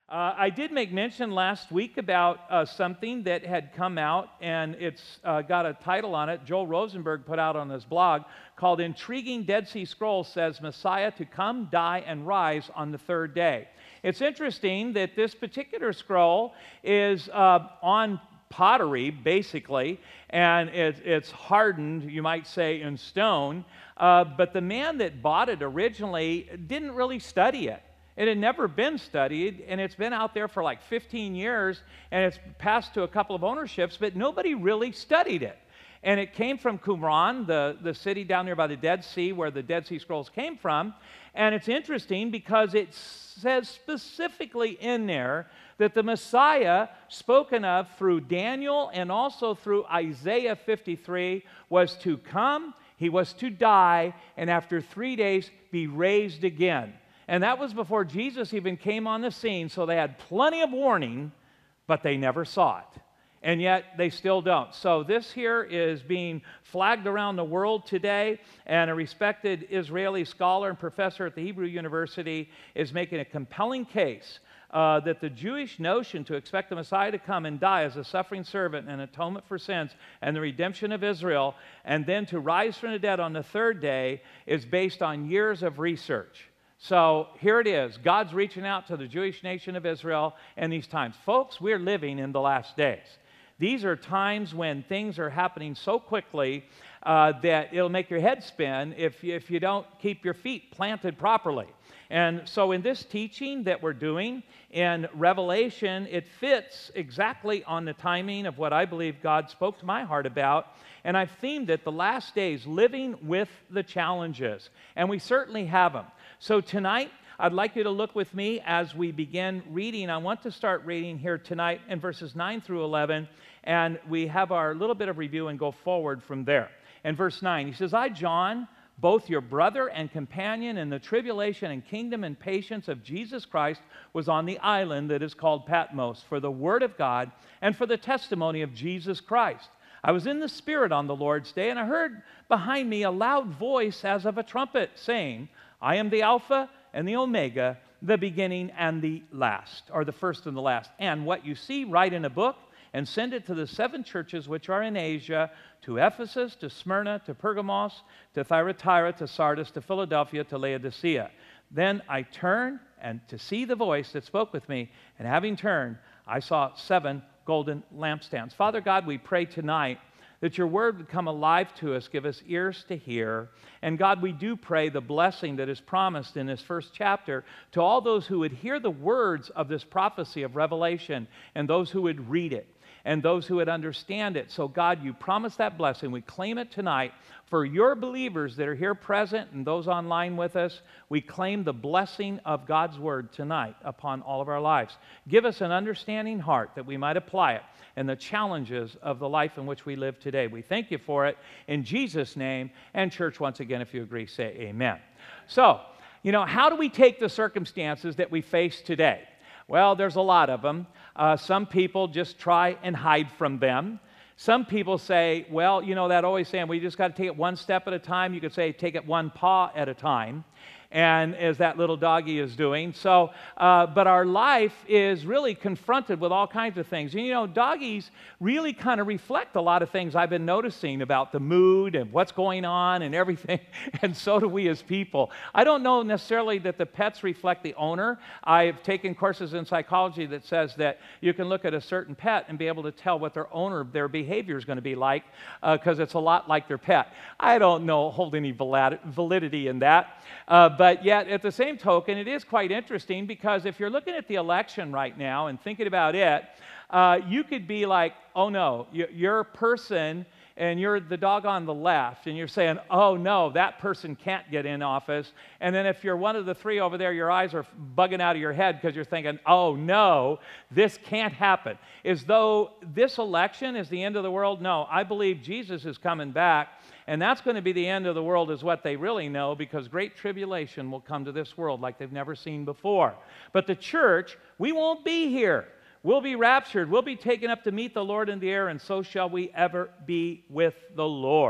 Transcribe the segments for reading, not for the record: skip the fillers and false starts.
I did make mention last week about something that had come out, and it's got a title on it. Joel Rosenberg put out on his blog called Intriguing Dead Sea Scrolls Says Messiah to Come, Die, and Rise on the Third Day. It's interesting that this particular scroll is on pottery, basically, and it's hardened, you might say, in stone. But the man that bought it originally didn't really study it. It had never been studied, and it's been out there for like 15 years, and it's passed to a couple of ownerships, but nobody really studied it. And it came from Qumran, the city down there by the Dead Sea, where the Dead Sea Scrolls came from. And it's interesting because it says specifically in there that the Messiah spoken of through Daniel and also through Isaiah 53 was to come, he was to die, and after 3 days be raised again. And that was before Jesus even came on the scene, so they had plenty of warning, but they never saw it. And yet they still don't. So this here is being flagged around the world today, and a respected Israeli scholar and professor at the Hebrew University is making a compelling case that the Jewish notion to expect the Messiah to come and die as a suffering servant and atonement for sins and the redemption of Israel, and then to rise from the dead on the third day, is based on years of research. So here it is. God's reaching out to the Jewish nation of Israel in these times. Folks, we're living in the last days. These are times when things are happening so quickly that it'll make your head spin if you don't keep your feet planted properly. And so in this teaching that we're doing in Revelation, it fits exactly on the timing of what I believe God spoke to my heart about. And I've themed it the last days, living with the challenges. And we certainly have them. So tonight, I'd like you to look with me as we begin reading. I want to start reading here tonight in verses 9 through 11, and we have our little bit of review and go forward from there. In verse 9, he says, I, John, both your brother and companion in the tribulation and kingdom and patience of Jesus Christ, was on the island that is called Patmos for the word of God and for the testimony of Jesus Christ. I was in the Spirit on the Lord's day, and I heard behind me a loud voice as of a trumpet saying, I am the Alpha and the Omega, the beginning and the last, or the first and the last. And what you see, write in a book and send it to the 7 churches which are in Asia, to Ephesus, to Smyrna, to Pergamos, to Thyatira, to Sardis, to Philadelphia, to Laodicea. Then I turned and to see the voice that spoke with me, and having turned, I saw 7 golden lampstands. Father God, we pray tonight that your word would come alive to us, give us ears to hear. And God, we do pray the blessing that is promised in this first chapter to all those who would hear the words of this prophecy of Revelation, and those who would read it, and those who would understand it. So God, you promised that blessing. We claim it tonight for your believers that are here present and those online with us. We claim the blessing of God's word tonight upon all of our lives. Give us an understanding heart that we might apply it and the challenges of the life in which we live today. We thank you for it in Jesus' name. And church, once again, if you agree, say amen. So, how do we take the circumstances that we face today? Well, there's a lot of them. Some people just try and hide from them. Some people say, well, that always saying, we just got to take it one step at a time. You could say, take it one paw at a time. And as that little doggy is doing. So, but our life is really confronted with all kinds of things. And doggies really kind of reflect a lot of things I've been noticing about the mood and what's going on and everything. And so do we as people. I don't know necessarily that the pets reflect the owner. I've taken courses in psychology that says that you can look at a certain pet and be able to tell what their owner, their behavior is going to be like, because it's a lot like their pet. I don't know, hold any validity in that. But yet, at the same token, it is quite interesting because if you're looking at the election right now and thinking about it, you could be like, oh no, you're a person and you're the dog on the left, and you're saying, oh no, that person can't get in office. And then if you're one of the 3 over there, your eyes are bugging out of your head because you're thinking, oh no, this can't happen. As though this election is the end of the world. No, I believe Jesus is coming back. And that's going to be the end of the world is what they really know, because great tribulation will come to this world like they've never seen before. But the church, we won't be here. We'll be raptured. We'll be taken up to meet the Lord in the air, and so shall we ever be with the Lord.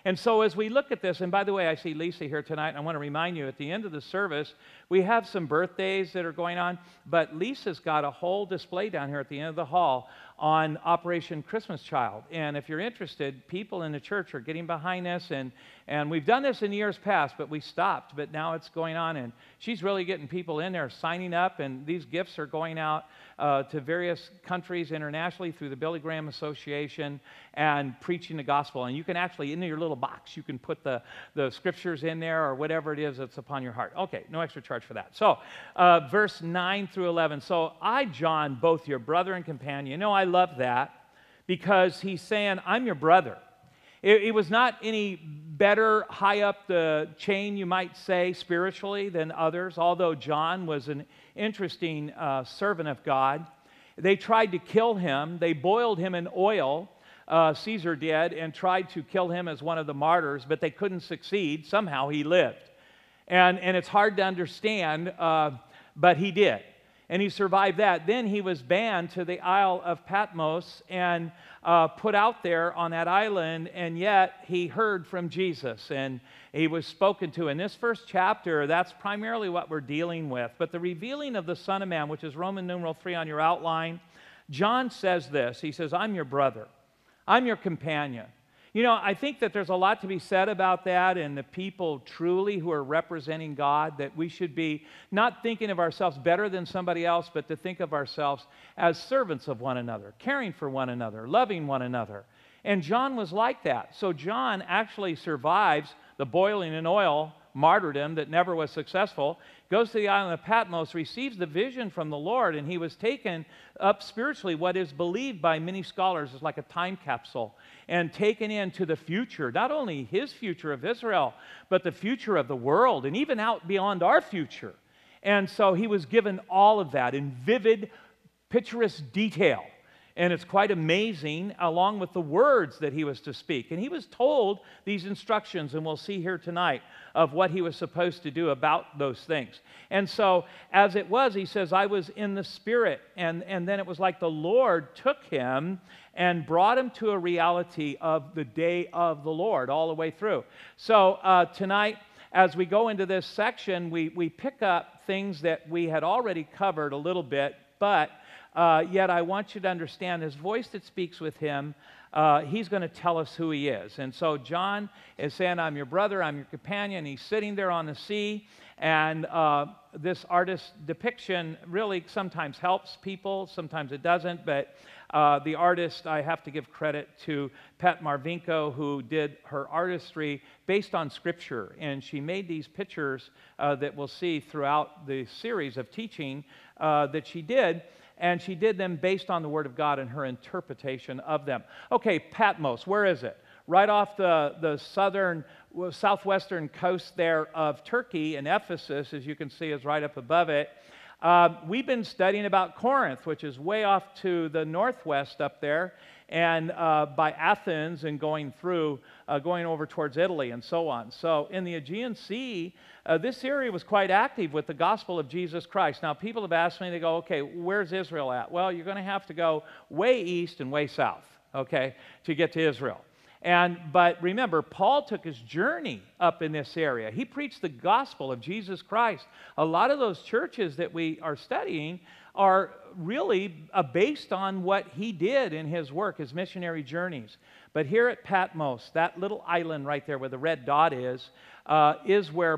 And so as we look at this, and by the way, I see Lisa here tonight, and I want to remind you, at the end of the service, we have some birthdays that are going on, but Lisa's got a whole display down here at the end of the hall on Operation Christmas Child. And if you're interested, people in the church are getting behind this, and we've done this in years past, but we stopped, but now it's going on, and she's really getting people in there signing up, and these gifts are going out to various countries internationally through the Billy Graham Association and preaching the gospel. And you can actually, in your little box, you can put the scriptures in there or whatever it is that's upon your heart. Okay, no extra charge for that. So, verse 9 through 11. So, I, John, both your brother and companion. You know, I love that because he's saying, I'm your brother. It was not any better high up the chain, you might say, spiritually than others, although John was an interesting servant of God. They tried to kill him. They boiled him in oil, Caesar did, and tried to kill him as one of the martyrs, but they couldn't succeed. Somehow he lived. And it's hard to understand, but he did. And he survived that. Then he was banned to the Isle of Patmos and put out there on that island, and yet he heard from Jesus and he was spoken to. In this first chapter, that's primarily what we're dealing with. But the revealing of the Son of Man, which is Roman numeral 3 on your outline, John says this. He says, I'm your brother. I'm your companion. You know, I think that there's a lot to be said about that, and the people truly who are representing God, that we should be not thinking of ourselves better than somebody else, but to think of ourselves as servants of one another, caring for one another, loving one another. And John was like that. So John actually survives the boiling in oil martyrdom that never was successful, goes to the island of Patmos, receives the vision from the Lord, and he was taken up spiritually, what is believed by many scholars is like a time capsule, and taken into the future, not only his future of Israel, but the future of the world, and even out beyond our future. And so he was given all of that in vivid, picturesque detail. And it's quite amazing, along with the words that he was to speak. And he was told these instructions, and we'll see here tonight, of what he was supposed to do about those things. And so, as it was, he says, I was in the Spirit. And then it was like the Lord took him and brought him to a reality of the day of the Lord all the way through. So, tonight, as we go into this section, we pick up things that we had already covered a little bit, but yet I want you to understand his voice that speaks with him, he's going to tell us who he is. And so John is saying, I'm your brother, I'm your companion. He's sitting there on the sea, and this artist's depiction really sometimes helps people, sometimes it doesn't, but the artist, I have to give credit to Pat Marvinko, who did her artistry based on Scripture, and she made these pictures that we'll see throughout the series of teaching that she did. And she did them based on the Word of God and her interpretation of them. Okay, Patmos, where is it? Right off the southwestern coast there of Turkey, and Ephesus, as you can see, is right up above it. We've been studying about Corinth, which is way off to the northwest up there, and by Athens and going over towards Italy and so on. So in the Aegean Sea, this area was quite active with the gospel of Jesus Christ. Now, people have asked me, they go, okay, where's Israel at? Well, you're going to have to go way east and way south, okay, to get to Israel. But remember, Paul took his journey up in this area. He preached the gospel of Jesus Christ. A lot of those churches that we are studying are really based on what he did in his work, his missionary journeys. But here at Patmos, that little island right there where the red dot is where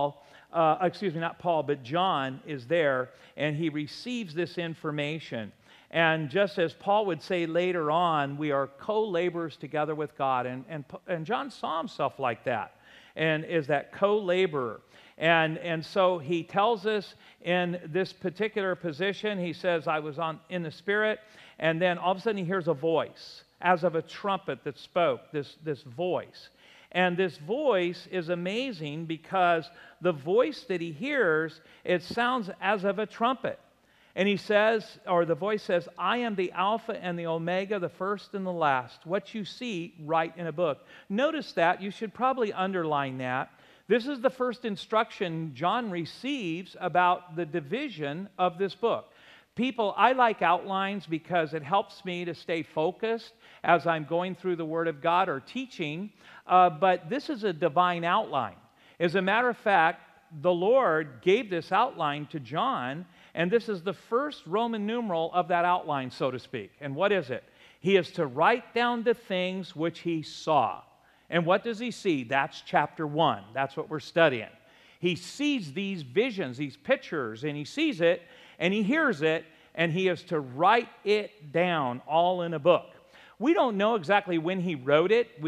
John is there, and he receives this information. And just as Paul would say later on, we are co-laborers together with God. And John saw himself like that, and is that co-laborer. And so he tells us in this particular position, he says, I was in the Spirit, and then all of a sudden he hears a voice, as of a trumpet that spoke, this voice. And this voice is amazing because the voice that he hears, it sounds as of a trumpet. And he says, or the voice says, I am the Alpha and the Omega, the first and the last. What you see, write in a book. Notice that. You should probably underline that. This is the first instruction John receives about the division of this book. I like outlines because it helps me to stay focused as I'm going through the Word of God or teaching, but this is a divine outline. As a matter of fact, the Lord gave this outline to John, and this is the first Roman numeral of that outline, so to speak. And what is it? He is to write down the things which he saw. And what does he see? That's chapter 1. That's what we're studying. He sees these visions, these pictures, and he sees it, and he hears it, and he is to write it down all in a book. We don't know exactly when he wrote it.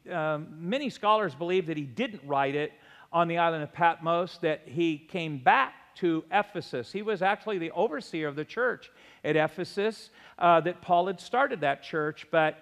Many scholars believe that he didn't write it on the island of Patmos, that he came back to Ephesus. He was actually the overseer of the church at Ephesus, that Paul had started that church, but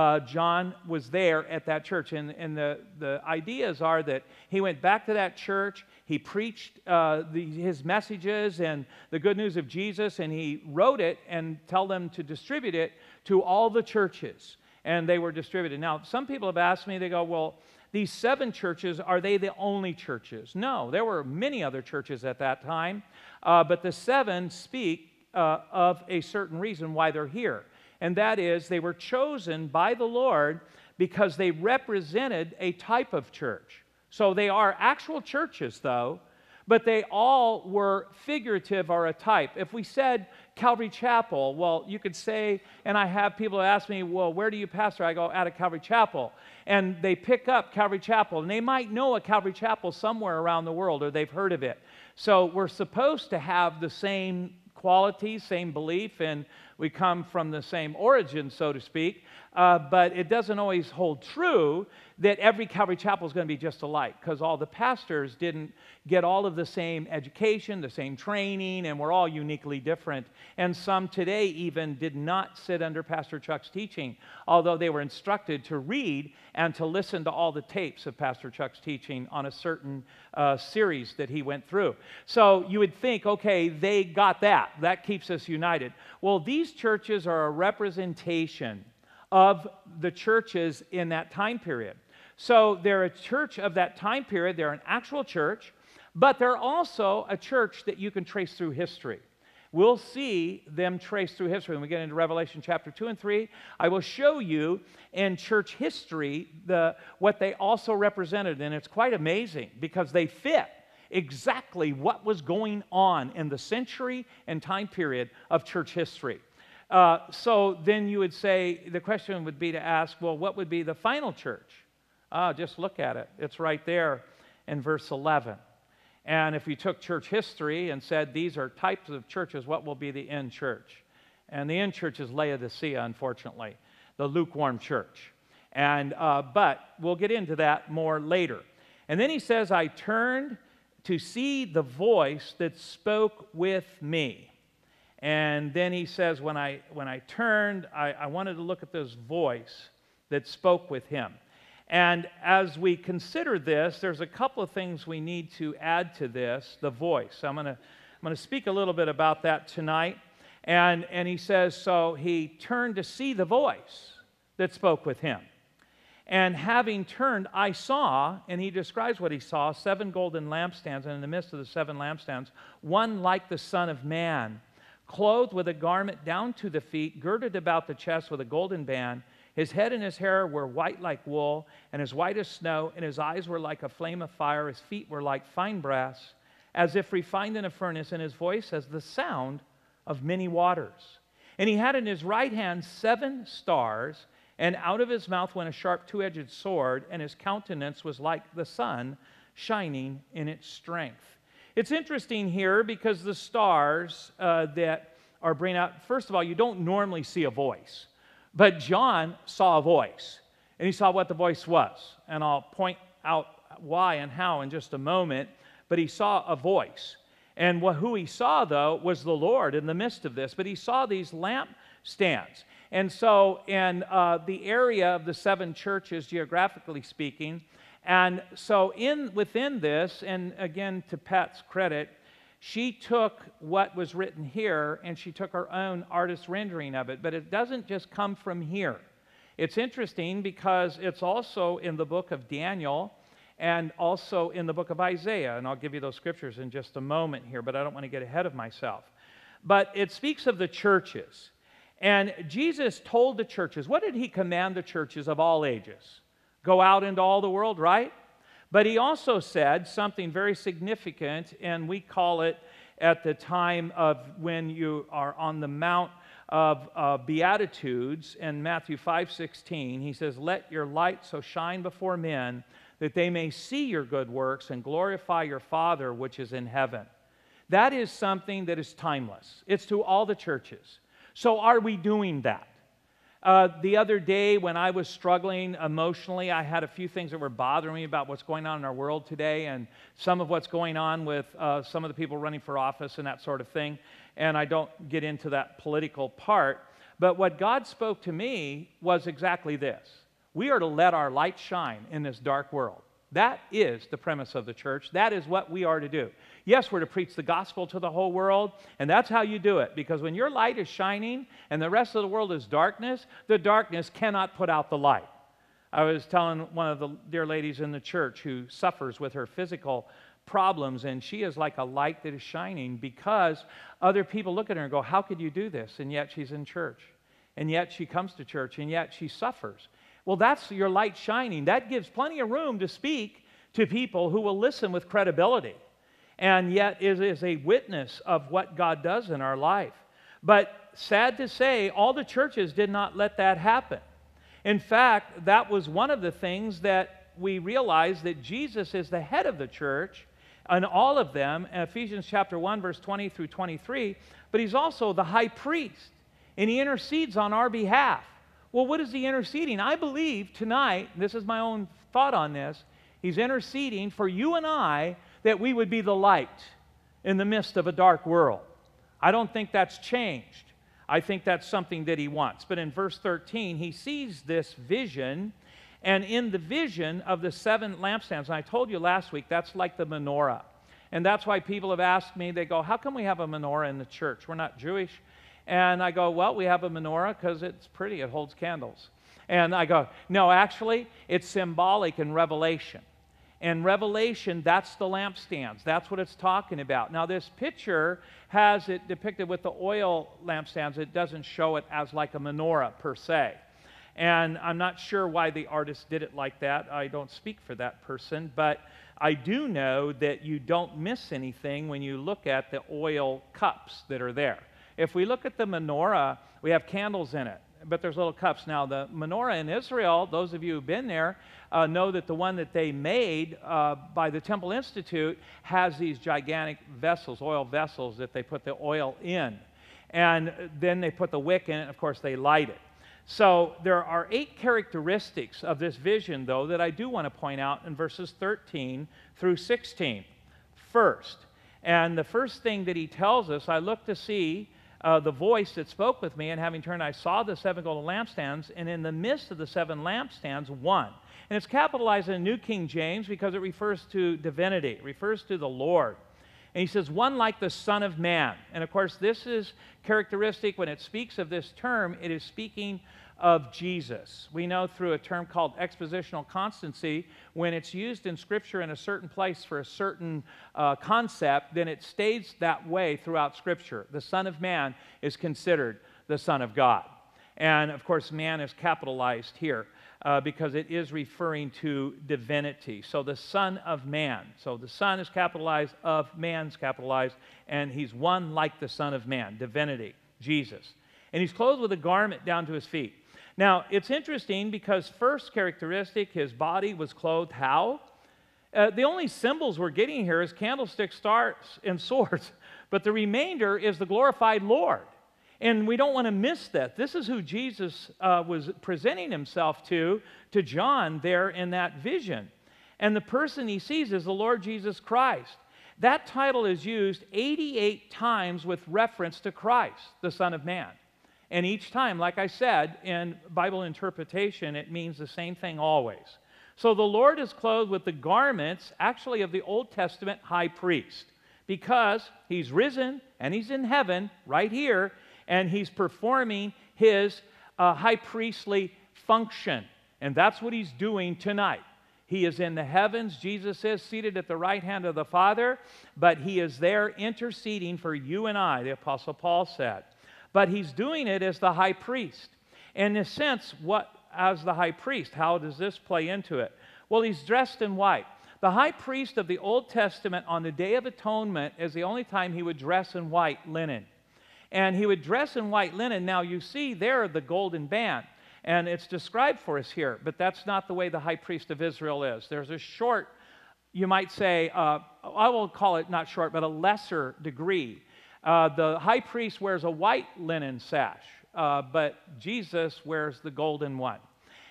John was there at that church. And the ideas are that he went back to that church, he preached his messages and the good news of Jesus, and he wrote it and told them to distribute it to all the churches. And they were distributed. Now, some people have asked me, they go, well, these 7 churches, are they the only churches? No, there were many other churches at that time, but the 7 speak of a certain reason why they're here. And that is, they were chosen by the Lord because they represented a type of church. So they are actual churches, though, but they all were figurative or a type. If we said Calvary Chapel, well, you could say, and I have people ask me, well, where do you pastor? I go, out of Calvary Chapel. And they pick up Calvary Chapel, and they might know a Calvary Chapel somewhere around the world, or they've heard of it. So we're supposed to have the same quality, same belief, and we come from the same origin, so to speak, but it doesn't always hold true that every Calvary Chapel is going to be just alike, because all the pastors didn't get all of the same education, the same training, and we're all uniquely different. And some today even did not sit under Pastor Chuck's teaching, although they were instructed to read and to listen to all the tapes of Pastor Chuck's teaching on a certain series that he went through. So you would think, okay, they got that. That keeps us united. Well, these churches are a representation of the churches in that time period. So they're a church of that time period. They're an actual church, but they're also a church that you can trace through history. We'll see them traced through history. When we get into Revelation chapter 2 and 3, I will show you in church history what they also represented. And it's quite amazing because they fit exactly what was going on in the century and time period of church history. So then you would say, the question would be to ask, well, what would be the final church? Just look at it. It's right there in verse 11. And if you took church history and said these are types of churches, what will be the end church? And the end church is Laodicea, unfortunately, the lukewarm church. And but we'll get into that more later. And then he says, I turned to see the voice that spoke with me. And then he says, when I turned, I wanted to look at this voice that spoke with him. And as we consider this, there's a couple of things we need to add to this, the voice. I'm going to speak a little bit about that tonight. And he says, so he turned to see the voice that spoke with him. And having turned, I saw, and he describes what he saw, 7 golden lampstands, and in the midst of the 7 lampstands, one like the Son of Man, clothed with a garment down to the feet, girded about the chest with a golden band. His head and his hair were white like wool, and as white as snow, and his eyes were like a flame of fire. His feet were like fine brass, as if refined in a furnace, and his voice as the sound of many waters. And he had in his right hand 7 stars, and out of his mouth went a sharp 2-edged sword, and his countenance was like the sun shining in its strength. It's interesting here because the stars that are bringing out, first of all, you don't normally see a voice. But John saw a voice, and he saw what the voice was. And I'll point out why and how in just a moment, but he saw a voice. And who he saw, though, was the Lord in the midst of this. But he saw these lampstands. And so in the area of the 7 churches, geographically speaking, and so within this, and again, to Pat's credit, she took what was written here and she took her own artist rendering of it. But it doesn't just come from here. It's interesting because it's also in the book of Daniel and also in the book of Isaiah. And I'll give you those scriptures in just a moment here, but I don't want to get ahead of myself. but it speaks of the churches. And Jesus told the churches, what did he command the churches of all ages? Go out into all the world, right? But he also said something very significant, and we call it at the time of when you are on the Mount of Beatitudes in Matthew 5:16. He says, let your light so shine before men that they may see your good works and glorify your Father which is in heaven. That is something that is timeless. It's to all the churches. So are we doing that? The other day when I was struggling emotionally, I had a few things that were bothering me about what's going on in our world today and some of what's going on with some of the people running for office and that sort of thing. And I don't get into that political part. But what God spoke to me was exactly this. We are to let our light shine in this dark world. That is the premise of the church. That is what we are to do. Yes, we're to preach the gospel to the whole world, and that's how you do it. Because when your light is shining and the rest of the world is darkness, the darkness cannot put out the light. I was telling one of the dear ladies in the church who suffers with her physical problems, and she is like a light that is shining because other people look at her and go, how could you do this? And yet she's in church, and yet she comes to church, and yet she suffers. Well, that's your light shining. That gives plenty of room to speak to people who will listen with credibility, and yet it is a witness of what God does in our life. But sad to say, all the churches did not let that happen. In fact, that was one of the things that we realized, that Jesus is the head of the church and all of them, in Ephesians chapter 1, verse 20 through 23, but he's also the high priest, and he intercedes on our behalf. Well, what is he interceding? I believe tonight, this is my own thought on this, he's interceding for you and I that we would be the light in the midst of a dark world. I don't think that's changed. I think that's something that he wants. But in verse 13, he sees this vision, and in the vision of the 7 lampstands, and I told you last week, that's like the menorah. And that's why people have asked me, they go, how come we have a menorah in the church? We're not Jewish. And I go, well, we have a menorah because it's pretty, it holds candles. And I go, no, actually, it's symbolic in Revelation. In Revelation, that's the lampstands. That's what it's talking about. Now, this picture has it depicted with the oil lampstands. It doesn't show it as like a menorah per se. And I'm not sure why the artist did it like that. I don't speak for that person. But I do know that you don't miss anything when you look at the oil cups that are there. If we look at the menorah, we have candles in it, but there's little cups. Now, the menorah in Israel, those of you who've been there, know that the one that they made by the Temple Institute has these gigantic vessels, oil vessels, that they put the oil in. And then they put the wick in it, and of course they light it. So there are 8 characteristics of this vision, though, that I do want to point out in verses 13 through 16. First, and the first thing that he tells us, I looked to see the voice that spoke with me, and having turned, I saw the 7 golden lampstands, and in the midst of the 7 lampstands, one. And it's capitalized in New King James because it refers to divinity. It refers to the Lord. And he says, one like the Son of Man. And of course, this is characteristic when it speaks of this term, it is speaking of Jesus. We know through a term called expositional constancy, when it's used in Scripture in a certain place for a certain concept, then it stays that way throughout Scripture. The Son of Man is considered the Son of God. And of course, man is capitalized here because it is referring to divinity. So the Son of Man. So the Son is capitalized, of man's capitalized, and he's one like the Son of Man, divinity, Jesus. And he's clothed with a garment down to his feet. Now, it's interesting because first characteristic, his body was clothed how? The only symbols we're getting here is candlesticks, stars, and swords. But the remainder is the glorified Lord. And we don't want to miss that. This is who Jesus was presenting himself to John there in that vision. And the person he sees is the Lord Jesus Christ. That title is used 88 times with reference to Christ, the Son of Man. And each time, like I said, in Bible interpretation, it means the same thing always. So the Lord is clothed with the garments, actually, of the Old Testament high priest, because he's risen and he's in heaven right here, and he's performing his high priestly function. And that's what he's doing tonight. He is in the heavens, Jesus is seated at the right hand of the Father, but he is there interceding for you and I, the Apostle Paul said. But he's doing it as the high priest. In a sense, as the high priest, how does this play into it? Well, he's dressed in white. The high priest of the Old Testament on the Day of Atonement is the only time he would dress in white linen. And he would dress in white linen. Now, you see there the golden band. And it's described for us here, but that's not the way the high priest of Israel is. There's a short, you might say, I will call it not short, but a lesser degree. The high priest wears a white linen sash, but Jesus wears the golden one.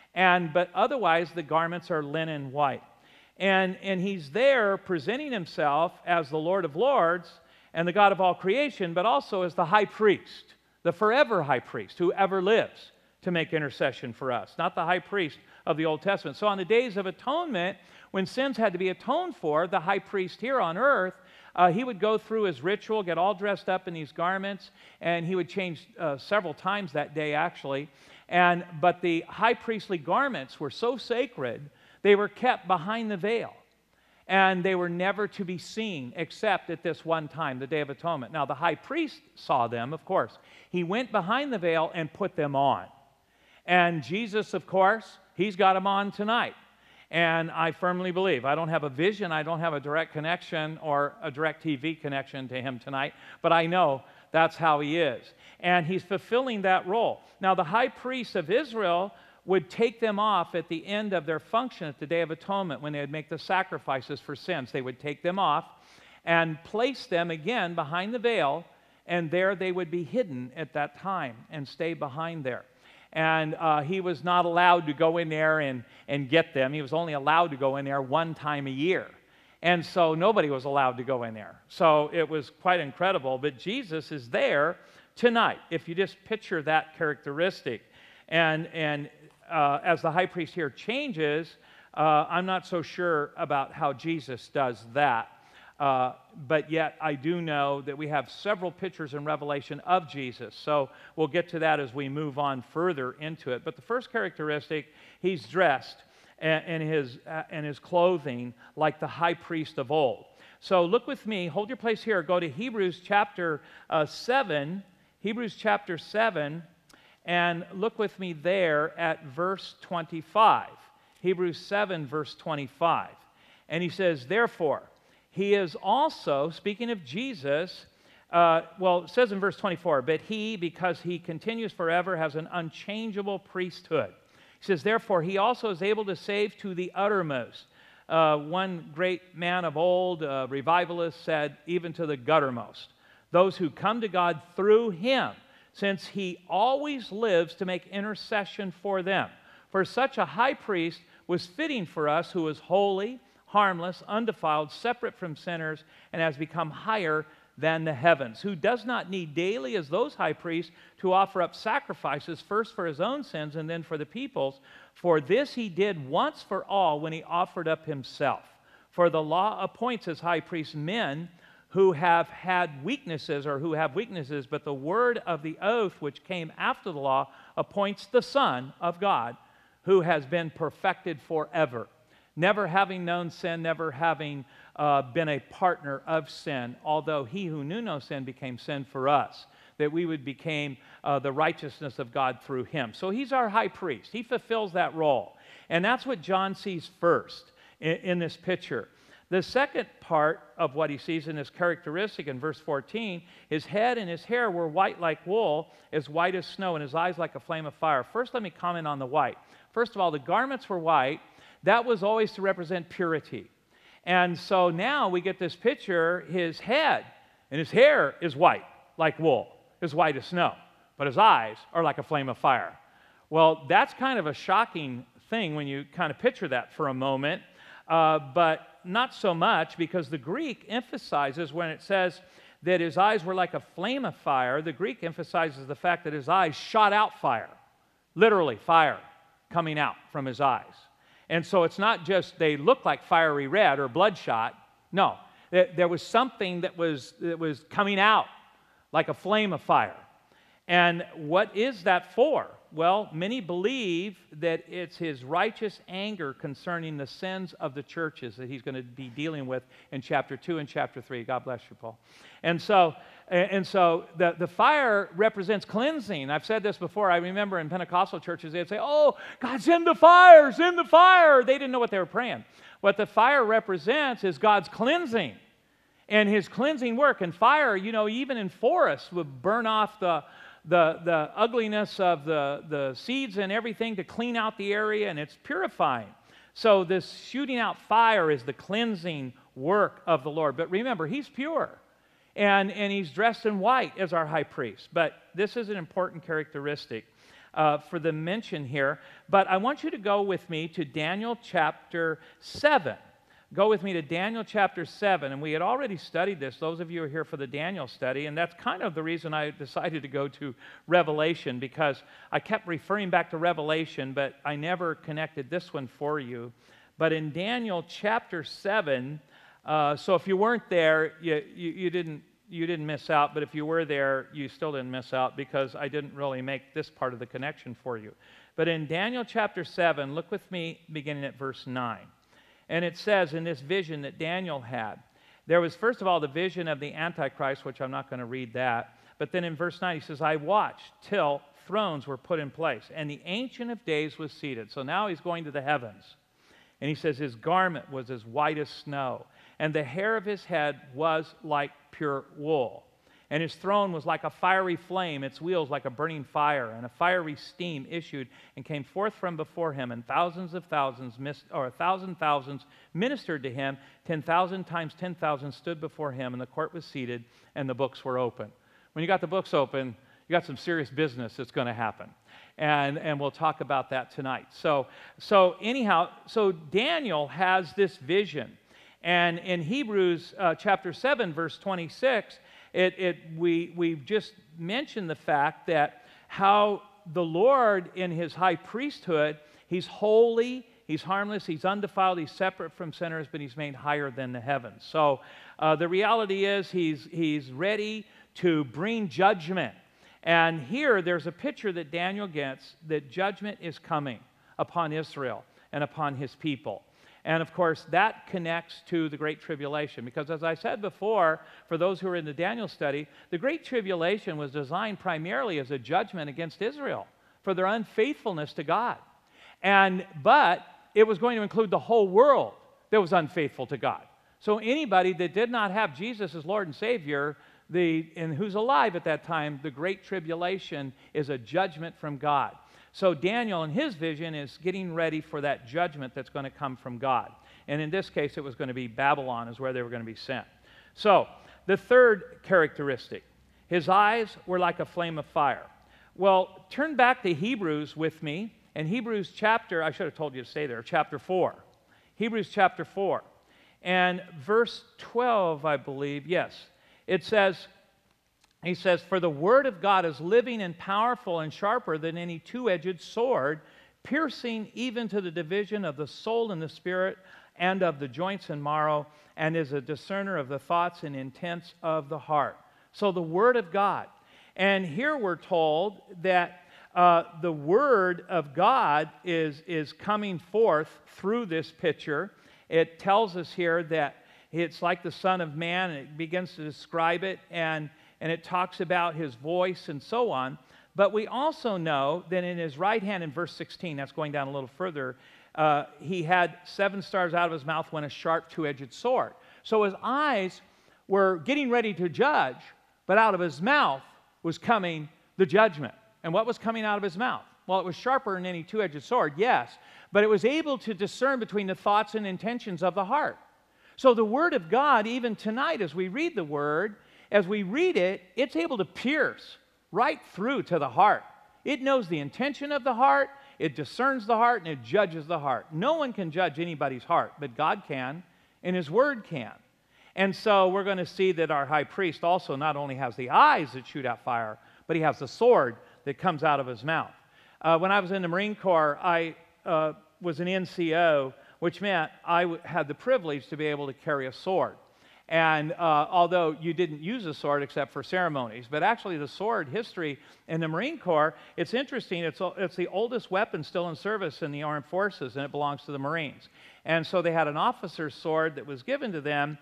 But otherwise, the garments are linen white. And he's there presenting himself as the Lord of Lords and the God of all creation, but also as the high priest, the forever high priest who ever lives to make intercession for us, not the high priest of the Old Testament. So on the days of atonement, when sins had to be atoned for, the high priest here on earth, he would go through his ritual, get all dressed up in these garments, and he would change several times that day, actually. But the high priestly garments were so sacred, they were kept behind the veil. And they were never to be seen except at this one time, the Day of Atonement. Now, the high priest saw them, of course. He went behind the veil and put them on. And Jesus, of course, he's got them on tonight. And I firmly believe, I don't have a vision, I don't have a direct connection or a direct TV connection to him tonight, but I know that's how he is. And he's fulfilling that role. Now, the high priest of Israel would take them off at the end of their function at the Day of Atonement when they would make the sacrifices for sins. They would take them off and place them again behind the veil, and there they would be hidden at that time and stay behind there. And he was not allowed to go in there and get them. He was only allowed to go in there one time a year. And so nobody was allowed to go in there. So it was quite incredible. But Jesus is there tonight, if you just picture that characteristic. And as the high priest here changes, I'm not so sure about how Jesus does that. But yet I do know that we have several pictures in Revelation of Jesus. So we'll get to that as we move on further into it. But the first characteristic, he's dressed in his clothing like the high priest of old. So look with me, hold your place here, go to Hebrews chapter 7, Hebrews chapter 7, and look with me there at verse 25. Hebrews 7, verse 25. And he says, therefore, he is also, speaking of Jesus, it says in verse 24, but he, because he continues forever, has an unchangeable priesthood. He says, therefore, he also is able to save to the uttermost. One great man of old, revivalist, said, even to the guttermost. Those who come to God through him, since he always lives to make intercession for them. For such a high priest was fitting for us, who is holy, harmless, undefiled, separate from sinners, and has become higher than the heavens, who does not need daily, as those high priests, to offer up sacrifices, first for his own sins and then for the people's. For this he did once for all when he offered up himself. For the law appoints as high priests men who have had weaknesses, or who have weaknesses, but the word of the oath which came after the law appoints the Son of God, who has been perfected forever, never having known sin, never having been a partner of sin, although he who knew no sin became sin for us, that we would become the righteousness of God through him. So he's our high priest. He fulfills that role. And that's what John sees first in this picture. The second part of what he sees in this characteristic in verse 14, his head and his hair were white like wool, as white as snow, and his eyes like a flame of fire. First, let me comment on the white. First of all, the garments were white. That was always to represent purity. And so now we get this picture, his head and his hair is white like wool, as white as snow, but his eyes are like a flame of fire. Well, that's kind of a shocking thing when you kind of picture that for a moment, but not so much, because the Greek emphasizes when it says that his eyes were like a flame of fire, the Greek emphasizes the fact that his eyes shot out fire, literally fire coming out from his eyes. And so it's not just they look like fiery red or bloodshot. No, there was something that was coming out like a flame of fire. And what is that for? Well, many believe that it's his righteous anger concerning the sins of the churches that he's going to be dealing with in chapter 2 and chapter 3. God bless you, Paul. And so the fire represents cleansing. I've said this before. I remember in Pentecostal churches, they'd say, oh, God, send the fire, send the fire. They didn't know what they were praying. What the fire represents is God's cleansing and his cleansing work. And fire, you know, even in forests would burn off the ugliness of the seeds and everything to clean out the area, and it's purifying. So this shooting out fire is the cleansing work of the Lord. But remember, he's pure, and he's dressed in white as our high priest. But this is an important characteristic for the mention here. But I want you to go with me to Daniel chapter 7. Go with me to Daniel chapter 7, and we had already studied this. Those of you who are here for the Daniel study, and that's kind of the reason I decided to go to Revelation, because I kept referring back to Revelation, but I never connected this one for you. But in Daniel chapter 7, so if you weren't there, you didn't miss out, but if you were there, you still didn't miss out, because I didn't really make this part of the connection for you. But in Daniel chapter 7, look with me beginning at verse 9. And it says in this vision that Daniel had, there was first of all the vision of the Antichrist, which I'm not going to read that. But then in verse 9 he says, I watched till thrones were put in place, and the Ancient of Days was seated. So now he's going to the heavens. And he says his garment was as white as snow, and the hair of his head was like pure wool. And his throne was like a fiery flame, its wheels like a burning fire, and a fiery steam issued and came forth from before him, and thousands of thousands, or 1,000 thousands ministered to him. 10,000 times 10,000 stood before him, and the court was seated, and the books were open. When you got the books open, you got some serious business that's going to happen. And we'll talk about that tonight. So Daniel has this vision. And in Hebrews chapter 7, verse 26, we've just mentioned the fact that how the Lord in his high priesthood, he's holy, he's harmless, he's undefiled, he's separate from sinners, but he's made higher than the heavens. So the reality is he's ready to bring judgment. And here there's a picture that Daniel gets that judgment is coming upon Israel and upon his people. And of course, that connects to the Great Tribulation, because as I said before, for those who are in the Daniel study, the Great Tribulation was designed primarily as a judgment against Israel for their unfaithfulness to God. But it was going to include the whole world that was unfaithful to God. So anybody that did not have Jesus as Lord and Savior, and who's alive at that time, the Great Tribulation is a judgment from God. So Daniel, in his vision, is getting ready for that judgment that's going to come from God. And in this case, it was going to be Babylon is where they were going to be sent. So the third characteristic, his eyes were like a flame of fire. Well, turn back to Hebrews with me. And Hebrews chapter, I should have told you to stay there, chapter 4. Hebrews chapter 4. And verse 12, I believe, yes. It says, he says, for the word of God is living and powerful and sharper than any two-edged sword, piercing even to the division of the soul and the spirit and of the joints and marrow, and is a discerner of the thoughts and intents of the heart. So the word of God. And here we're told that the word of God is coming forth through this picture. It tells us here that it's like the Son of Man, and it begins to describe it, and it talks about his voice and so on. But we also know that in his right hand, in verse 16, that's going down a little further, he had 7 stars out of his mouth when a sharp two-edged sword. So his eyes were getting ready to judge, but out of his mouth was coming the judgment. And what was coming out of his mouth? Well, it was sharper than any two-edged sword, yes, but it was able to discern between the thoughts and intentions of the heart. So the Word of God, even tonight as we read the Word, as we read it, it's able to pierce right through to the heart. It knows the intention of the heart, it discerns the heart, and it judges the heart. No one can judge anybody's heart, but God can, and His Word can. And so we're going to see that our high priest also not only has the eyes that shoot out fire, but he has the sword that comes out of his mouth. When I was in the Marine Corps, I was an NCO, which meant I had the privilege to be able to carry a sword. And although you didn't use a sword except for ceremonies, but actually the sword history in the Marine Corps, it's interesting. It's the oldest weapon still in service in the armed forces, and it belongs to the Marines. And so they had an officer's sword that was given to them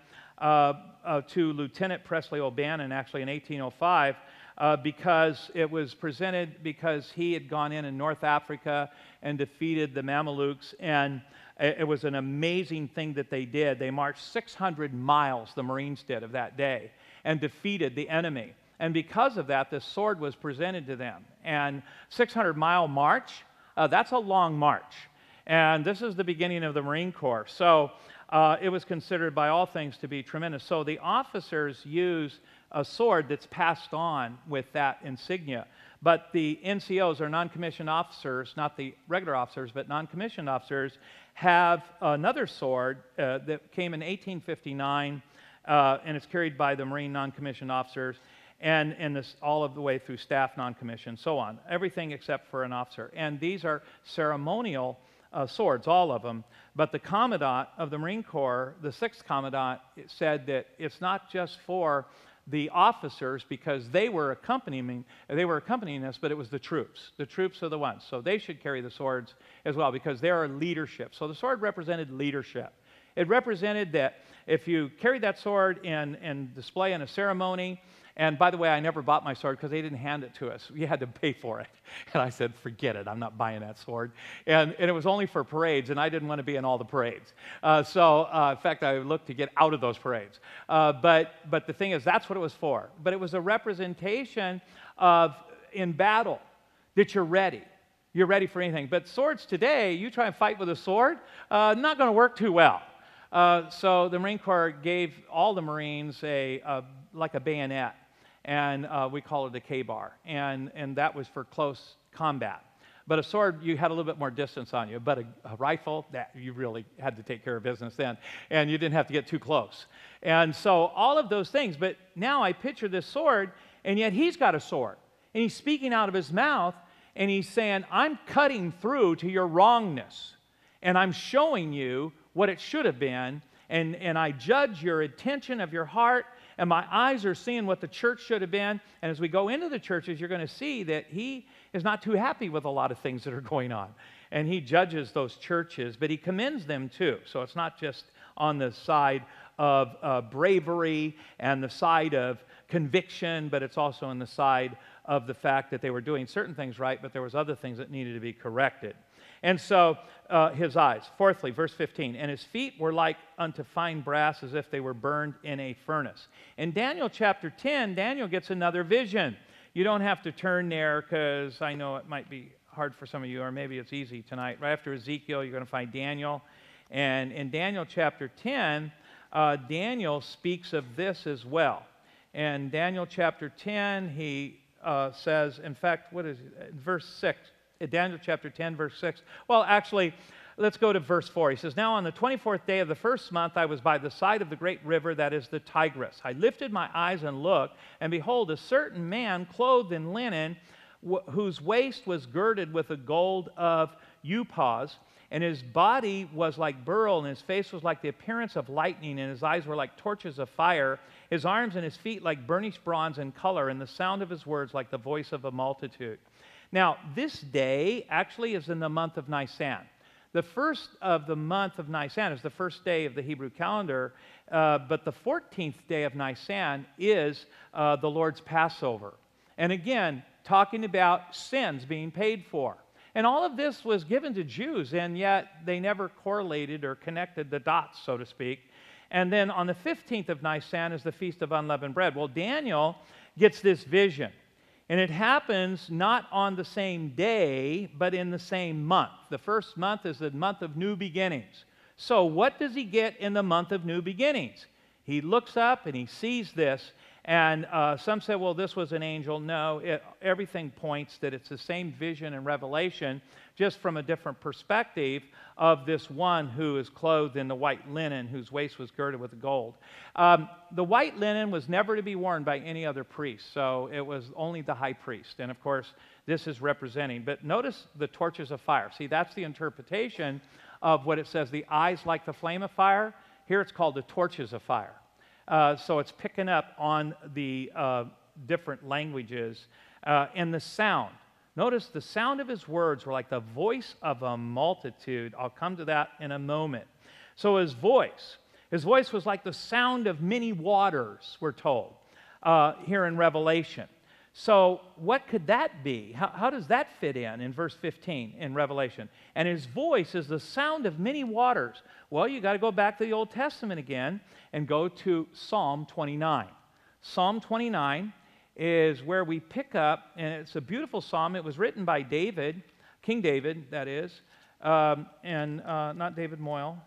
to Lieutenant Presley O'Bannon, actually in 1805, because it was presented because he had gone in North Africa and defeated the Mamelukes, and it was an amazing thing that they did. They marched 600 miles, the Marines did, of that day, and defeated the enemy. And because of that, this sword was presented to them. And 600-mile march, that's a long march. And this is the beginning of the Marine Corps. So it was considered by all things to be tremendous. So the officers use a sword that's passed on with that insignia. But the NCOs, or non-commissioned officers, not the regular officers, but non-commissioned officers, have another sword that came in 1859, and it's carried by the Marine non-commissioned officers, and this all of the way through staff non-commissioned, so on. Everything except for an officer. And these are ceremonial swords, all of them. But the Commandant of the Marine Corps, the 6th Commandant, said that it's not just for the officers, because they were accompanying us, but it was the troops. The troops are the ones. So they should carry the swords as well, because they are leadership. So the sword represented leadership. It represented that if you carried that sword and display in a ceremony, and by the way, I never bought my sword because they didn't hand it to us. You had to pay for it. And I said, forget it, I'm not buying that sword. And it was only for parades, and I didn't want to be in all the parades. In fact, I looked to get out of those parades. But the thing is, that's what it was for. But it was a representation of, in battle, that you're ready. You're ready for anything. But swords today, you try and fight with a sword, not going to work too well. So the Marine Corps gave all the Marines like a bayonet, and we call it a K-bar, and that was for close combat. But a sword, you had a little bit more distance on you, but a rifle, that you really had to take care of business then, and you didn't have to get too close. And so all of those things, but now I picture this sword, and yet he's got a sword, and he's speaking out of his mouth, and he's saying, I'm cutting through to your wrongness, and I'm showing you what it should have been, and I judge your intention of your heart, and my eyes are seeing what the church should have been. And as we go into the churches, you're going to see that he is not too happy with a lot of things that are going on. And he judges those churches, but he commends them too. So it's not just on the side of bravery and the side of conviction, but it's also on the side of the fact that they were doing certain things right, but there was other things that needed to be corrected. And so his eyes. Fourthly, verse 15, and his feet were like unto fine brass, as if they were burned in a furnace. In Daniel chapter 10, Daniel gets another vision. You don't have to turn there, because I know it might be hard for some of you, or maybe it's easy tonight. Right after Ezekiel, you're going to find Daniel. And in Daniel chapter 10, Daniel speaks of this as well. In Daniel chapter 10, he says, in fact, what is it? Verse 6. Daniel chapter 10, verse 6. Well, actually, let's go to verse 4. He says, now on the 24th day of the first month, I was by the side of the great river, that is the Tigris. I lifted my eyes and looked, and behold, a certain man clothed in linen, whose waist was girded with a gold of Uphaz, and his body was like beryl, and his face was like the appearance of lightning, and his eyes were like torches of fire, his arms and his feet like burnished bronze in color, and the sound of his words like the voice of a multitude. Now, this day actually is in the month of Nisan. The first of the month of Nisan is the first day of the Hebrew calendar, but the 14th day of Nisan is the Lord's Passover. And again, talking about sins being paid for. And all of this was given to Jews, and yet they never correlated or connected the dots, so to speak. And then on the 15th of Nisan is the Feast of Unleavened Bread. Well, Daniel gets this vision. And it happens not on the same day, but in the same month. The first month is the month of new beginnings. So what does he get in the month of new beginnings? He looks up and he sees this, and some say, well, this was an angel. No, everything points that it's the same vision and revelation, just from a different perspective of this one who is clothed in the white linen, whose waist was girded with gold. The white linen was never to be worn by any other priest, so it was only the high priest. And of course, this is representing. But notice the torches of fire. See, that's the interpretation of what it says, the eyes like the flame of fire. Here it's called the torches of fire. So it's picking up on the different languages. And the sound. Notice the sound of his words were like the voice of a multitude. I'll come to that in a moment. So his voice was like the sound of many waters, we're told, here in Revelation. So what could that be? How does that fit in verse 15 in Revelation? And his voice is the sound of many waters. Well, you got to go back to the Old Testament again and go to Psalm 29. Psalm 29 is where we pick up, and it's a beautiful psalm. It was written by David, King David, that is, and not David Moyle,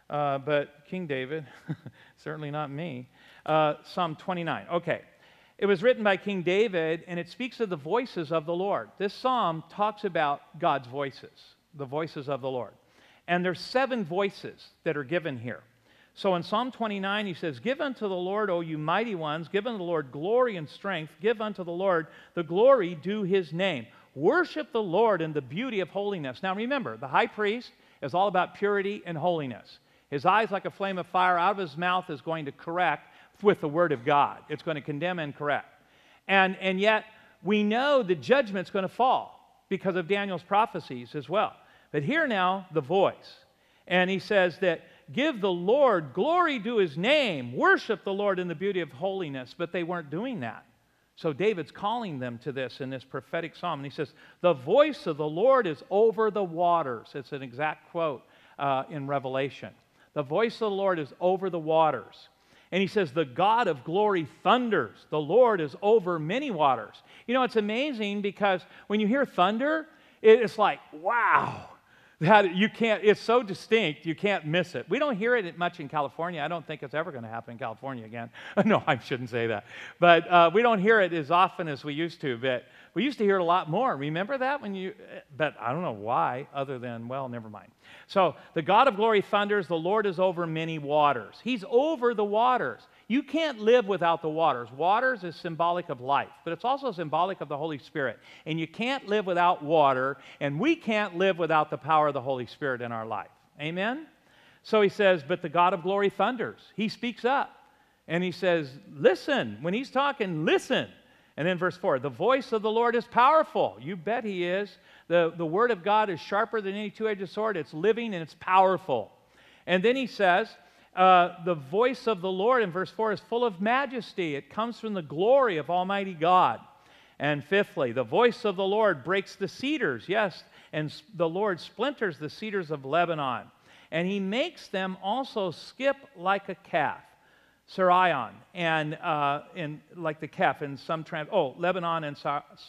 but King David, certainly not me. Psalm 29. Okay. It was written by King David, and it speaks of the voices of the Lord. This psalm talks about God's voices, the voices of the Lord. And there's 7 voices that are given here. So in Psalm 29, he says, "Give unto the Lord, O you mighty ones, give unto the Lord glory and strength, give unto the Lord the glory due his name. Worship the Lord in the beauty of holiness." Now remember, the high priest is all about purity and holiness. His eyes like a flame of fire, out of his mouth is going to correct with the word of God. It's going to condemn and correct. And yet, we know the judgment's going to fall because of Daniel's prophecies as well. But here now, the voice. And he says that, "Give the Lord glory to his name, worship the Lord in the beauty of holiness." But they weren't doing that. So David's calling them to this in this prophetic psalm. And he says, "The voice of the Lord is over the waters." It's an exact quote in Revelation. The voice of the Lord is over the waters. And he says, "The God of glory thunders. The Lord is over many waters." You know, it's amazing because when you hear thunder, it's like, wow. It's so distinct, you can't miss it. We don't hear it much in California. I don't think it's ever going to happen in California again. No, I shouldn't say that. But we don't hear it as often as we used to. But we used to hear it a lot more. Remember that? But I don't know why, other than, well, never mind. So the God of glory thunders. The Lord is over many waters. He's over the waters. You can't live without the waters. Waters is symbolic of life, but it's also symbolic of the Holy Spirit. And you can't live without water, and we can't live without the power of the Holy Spirit in our life. Amen? So he says, "But the God of glory thunders." He speaks up, and he says, listen. When he's talking, listen. And then verse 4, "The voice of the Lord is powerful." You bet he is. The word of God is sharper than any two-edged sword. It's living and it's powerful. And then he says, the voice of the Lord in verse 4 is full of majesty. It comes from the glory of Almighty God. And fifthly, "The voice of the Lord breaks the cedars." Yes, and the Lord splinters the cedars of Lebanon. "And he makes them also skip like a calf." Sirion, and like the calf in some Lebanon and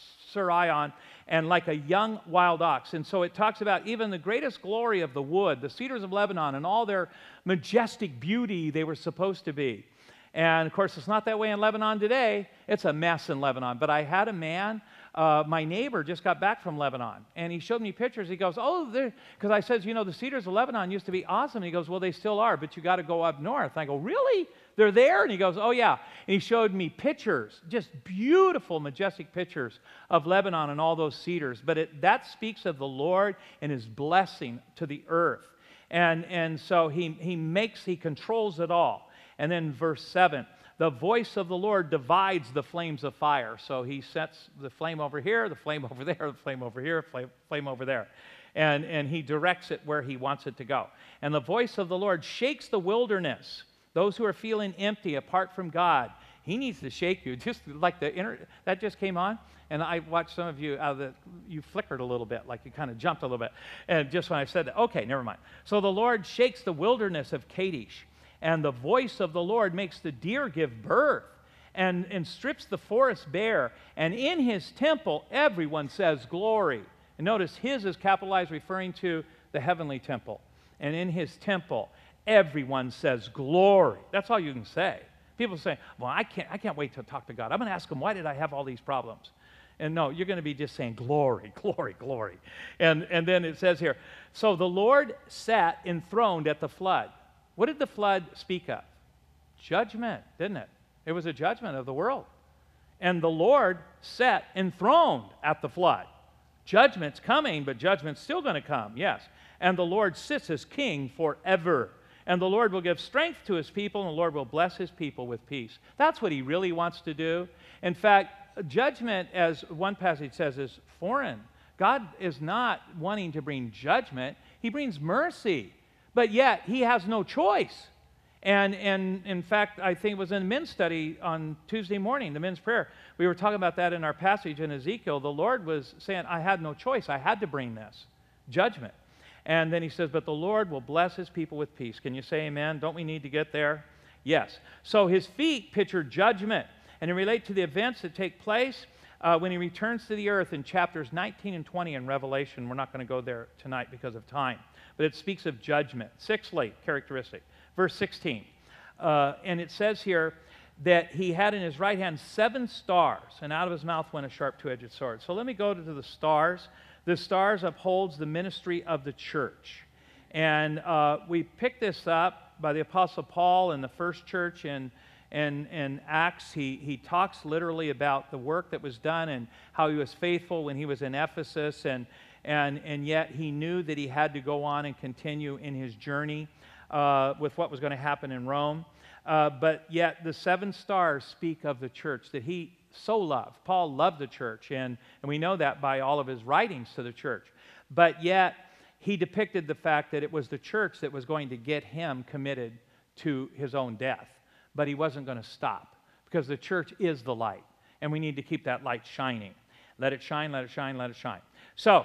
Sirion, and like a young wild ox. And so it talks about even the greatest glory of the wood, the cedars of Lebanon, and all their majestic beauty they were supposed to be. And of course, it's not that way in Lebanon today. It's a mess in Lebanon. But I had a man, my neighbor just got back from Lebanon, and he showed me pictures. He goes, because I said, the cedars of Lebanon used to be awesome. And he goes, "Well, they still are, but you got to go up north." And I go, "Really? They're there?" And he goes, "Oh, yeah." And he showed me pictures, just beautiful, majestic pictures of Lebanon and all those cedars. But that speaks of the Lord and his blessing to the earth. And so he controls it all. And then verse 7, "The voice of the Lord divides the flames of fire." So he sets the flame over here, the flame over there, the flame over here, flame over there. And he directs it where he wants it to go. "And the voice of the Lord shakes the wilderness." Those who are feeling empty apart from God, he needs to shake you. Just like that just came on, and I watched some of you you flickered a little bit, like you kind of jumped a little bit. And just when I said that, okay, never mind. "So the Lord shakes the wilderness of Kadesh, and the voice of the Lord makes the deer give birth, and strips the forest bare. And in his temple, everyone says glory." And notice his is capitalized, referring to the heavenly temple. "And in his temple, everyone says glory." That's all you can say. People say, "Well, I can't wait to talk to God. I'm going to ask him, why did I have all these problems?" And no, you're going to be just saying glory, glory, glory. And then it says here, "So the Lord sat enthroned at the flood." What did the flood speak of? Judgment, didn't it? It was a judgment of the world. And the Lord sat enthroned at the flood. Judgment's coming, but judgment's still going to come, yes. "And the Lord sits as king forever." And the Lord will give strength to his people, and the Lord will bless his people with peace. That's what he really wants to do. In fact, judgment, as one passage says, is foreign. God is not wanting to bring judgment. He brings mercy. But yet, he has no choice. And in fact, I think it was in the men's study on Tuesday morning, the men's prayer. We were talking about that in our passage in Ezekiel. The Lord was saying, I had no choice. I had to bring this judgment. And then he says, but the Lord will bless his people with peace. Can you say amen? Don't we need to get there? Yes. So his feet picture judgment. And they relate to the events that take place when he returns to the earth in chapters 19 and 20 in Revelation. We're not going to go there tonight because of time. But it speaks of judgment. Sixthly, characteristic. Verse 16. And it says here that he had in his right hand 7 stars, and out of his mouth went a sharp two-edged sword. So let me go to the stars. The stars upholds the ministry of the church. And we pick this up by the Apostle Paul in the first church in Acts. He talks literally about the work that was done and how he was faithful when he was in Ephesus, and yet he knew that he had to go on and continue in his journey with what was going to happen in Rome. But yet the 7 stars speak of the church that he so loved. Paul loved the church, and we know that by all of his writings to the church. But yet, he depicted the fact that it was the church that was going to get him committed to his own death. But he wasn't going to stop, because the church is the light, and we need to keep that light shining. Let it shine, let it shine, let it shine. So,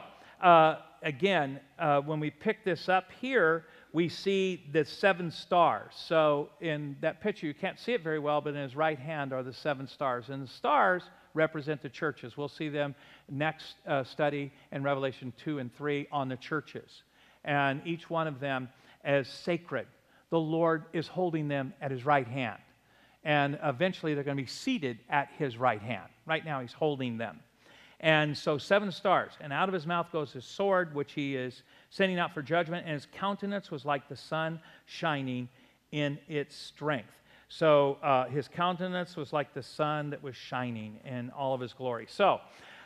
again, when we pick this up here, we see the 7 stars. So in that picture, you can't see it very well, but in his right hand are the 7 stars. And the stars represent the churches. We'll see them next study in Revelation 2 and 3 on the churches. And each one of them as sacred. The Lord is holding them at his right hand. And eventually they're going to be seated at his right hand. Right now he's holding them. And so 7 stars, and out of his mouth goes his sword, which he is sending out for judgment, and his countenance was like the sun shining in its strength. So his countenance was like the sun that was shining in all of his glory. So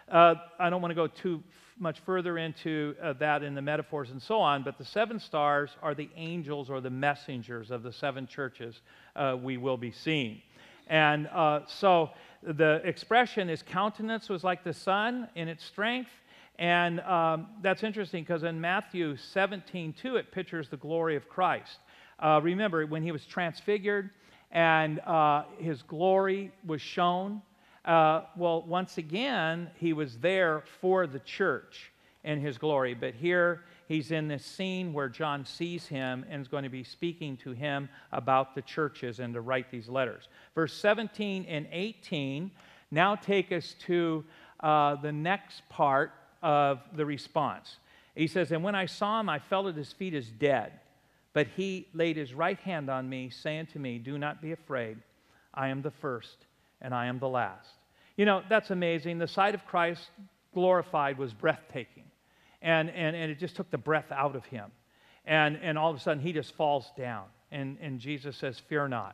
I don't want to go too much further into that in the metaphors and so on, but the 7 stars are the angels or the messengers of the 7 churches we will be seeing. And so the expression, his countenance was like the sun in its strength. And that's interesting because in Matthew 17:2, it pictures the glory of Christ. Remember, when he was transfigured and his glory was shown, well, once again, he was there for the church in his glory. But here he's in this scene where John sees him and is going to be speaking to him about the churches and to write these letters. Verse 17 and 18 now take us to the next part of the response. He says, and when I saw him, I fell at his feet as dead. But he laid his right hand on me, saying to me, do not be afraid. I am the first and I am the last. You know, that's amazing. The sight of Christ glorified was breathtaking. And it just took the breath out of him. And all of a sudden, he just falls down. And Jesus says, fear not.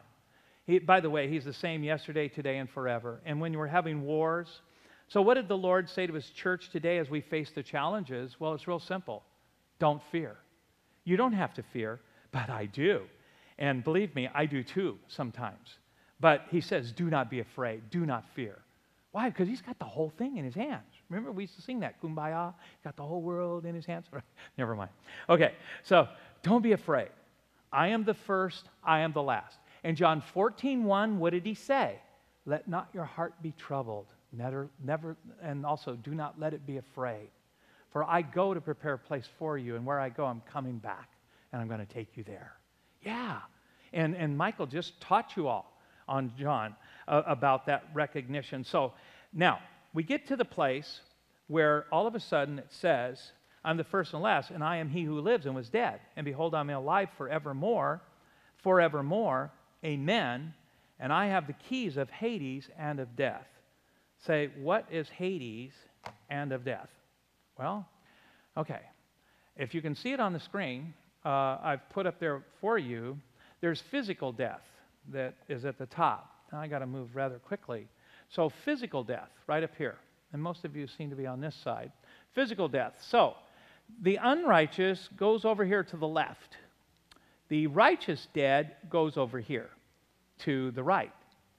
By the way, he's the same yesterday, today, and forever. And when we're having wars, so what did the Lord say to his church today as we face the challenges? Well, it's real simple. Don't fear. You don't have to fear, but I do. And believe me, I do too sometimes. But he says, do not be afraid. Do not fear. Why? Because he's got the whole thing in his hands. Remember, we used to sing that, Kumbaya, got the whole world in his hands. Never mind. Okay, so don't be afraid. I am the first, I am the last. In John 14:1, what did he say? Let not your heart be troubled. Never, and also do not let it be afraid. For I go to prepare a place for you, and where I go, I'm coming back, and I'm going to take you there. Yeah. And Michael just taught you all on John about that recognition. So now, we get to the place where all of a sudden it says, I'm the first and last, and I am he who lives and was dead. And behold, I'm alive forevermore, forevermore, amen. And I have the keys of Hades and of death. Say, what is Hades and of death? Well, okay. If you can see it on the screen, I've put up there for you, there's physical death that is at the top. Now I got to move rather quickly. So physical death, right up here. And most of you seem to be on this side. Physical death. So the unrighteous goes over here to the left. The righteous dead goes over here to the right.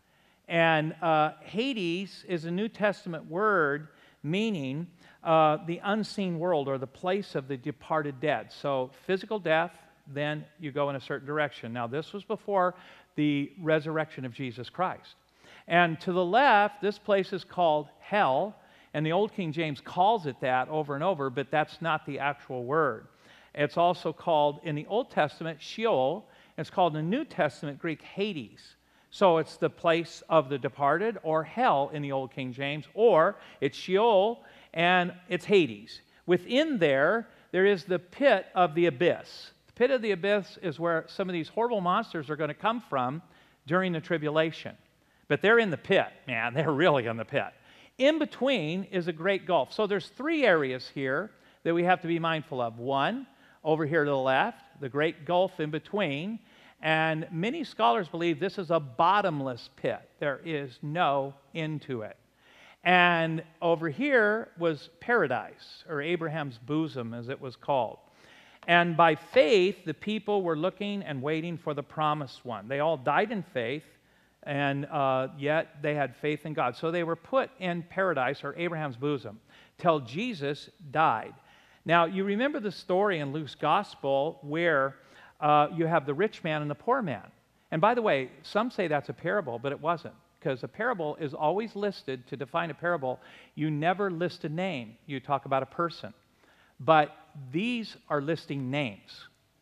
And Hades is a New Testament word meaning the unseen world, or the place of the departed dead. So physical death, then you go in a certain direction. Now this was before the resurrection of Jesus Christ. And to the left, this place is called hell, and the Old King James calls it that over and over, but that's not the actual word. It's also called, in the Old Testament, Sheol. It's called in the New Testament Greek, Hades. So it's the place of the departed, or hell in the Old King James, or it's Sheol and it's Hades. Within there is the pit of the abyss. The pit of the abyss is where some of these horrible monsters are going to come from during the tribulation. But they're in the pit, man. They're really in the pit. In between is a great gulf. So there's three areas here that we have to be mindful of. One, over here to the left, the great gulf in between. And many scholars believe this is a bottomless pit. There is no end to it. And over here was paradise, or Abraham's bosom, as it was called. And by faith, the people were looking and waiting for the promised one. They all died in faith, and yet they had faith in God. So they were put in paradise, or Abraham's bosom, till Jesus died. Now, you remember the story in Luke's gospel where you have the rich man and the poor man. And by the way, some say that's a parable, but it wasn't. Because a parable is always listed. To define a parable, you never list a name. You talk about a person. But these are listing names.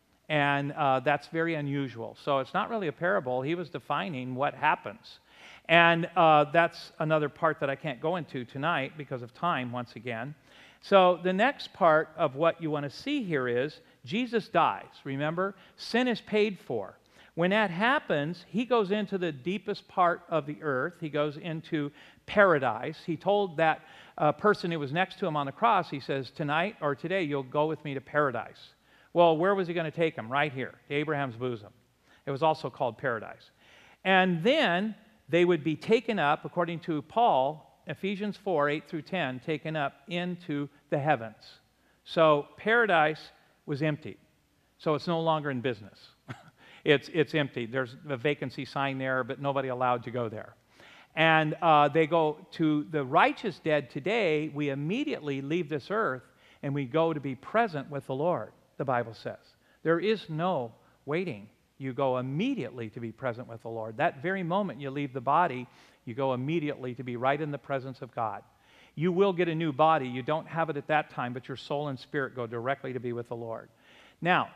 And that's very unusual. So it's not really a parable. He was defining what happens. And that's another part that I can't go into tonight because of time, once again. So the next part of what you want to see here is Jesus dies. Remember, sin is paid for. When that happens, he goes into the deepest part of the earth. He goes into paradise. He told that person who was next to him on the cross, he says, tonight or today you'll go with me to paradise. Well, where was he going to take him? Right here, to Abraham's bosom. It was also called paradise. And then they would be taken up, according to Paul, Ephesians 4, 8 through 10, taken up into the heavens. So paradise was empty. So it's no longer in business. It's empty. There's a vacancy sign there, but nobody allowed to go there. And they go to the righteous dead today. We immediately leave this earth and we go to be present with the Lord, the Bible says. There is no waiting. You go immediately to be present with the Lord. That very moment you leave the body, you go immediately to be right in the presence of God. You will get a new body. You don't have it at that time, but your soul and spirit go directly to be with the Lord. Now,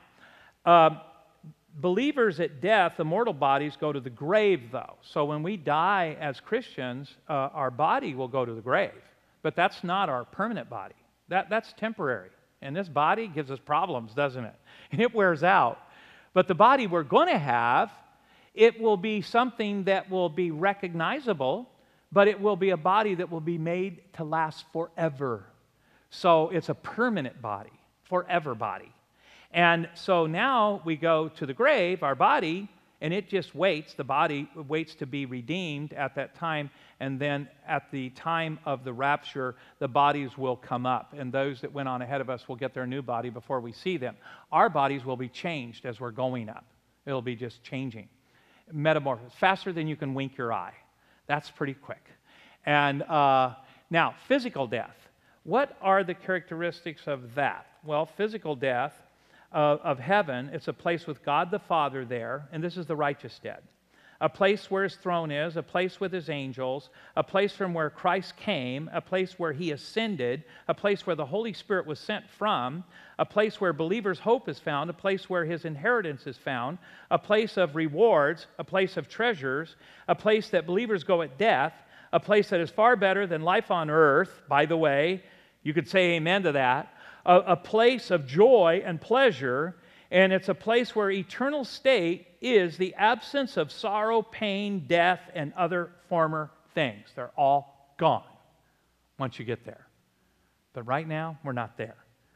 believers at death, the mortal bodies go to the grave, though. So when we die as Christians, our body will go to the grave. But that's not our permanent body. That's temporary. And this body gives us problems, doesn't it? And it wears out. But the body we're going to have, it will be something that will be recognizable, but it will be a body that will be made to last forever. So it's a permanent body, forever body. And so now we go to the grave, our body, and it just waits. The body waits to be redeemed at that time, and then at the time of the rapture, the bodies will come up, and those that went on ahead of us will get their new body before we see them. Our bodies will be changed as we're going up. It'll be just changing. Metamorphosis, faster than you can wink your eye. That's pretty quick. And now, physical death. What are the characteristics of that? Well, physical death of heaven, it's a place with God the Father there, and this is the righteous dead. A place where his throne is, a place with his angels, a place from where Christ came, a place where he ascended, a place where the Holy Spirit was sent from, a place where believers' hope is found, a place where his inheritance is found, a place of rewards, a place of treasures, a place that believers go at death, a place that is far better than life on earth. By the way, you could say amen to that. A place of joy and pleasure, and it's a place where eternal state is the absence of sorrow, pain, death, and other former things. They're all gone once you get there. But right now, we're not there.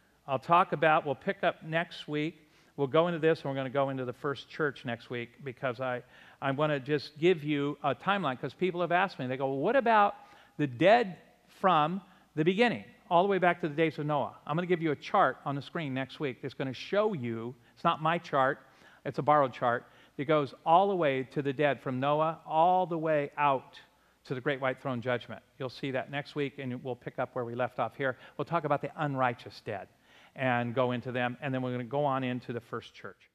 We'll pick up next week. We'll go into this, and we're going to go into the first church next week, because I want to just give you a timeline, because people have asked me, they go, well, what about the dead from the beginning, all the way back to the days of Noah? I'm going to give you a chart on the screen next week that's going to show you, it's not my chart, It's a borrowed chart. It goes all the way to the dead, from Noah all the way out to the great white throne judgment. You'll see that next week, and we'll pick up where we left off here. We'll talk about the unrighteous dead and go into them, and then we're going to go on into the first church.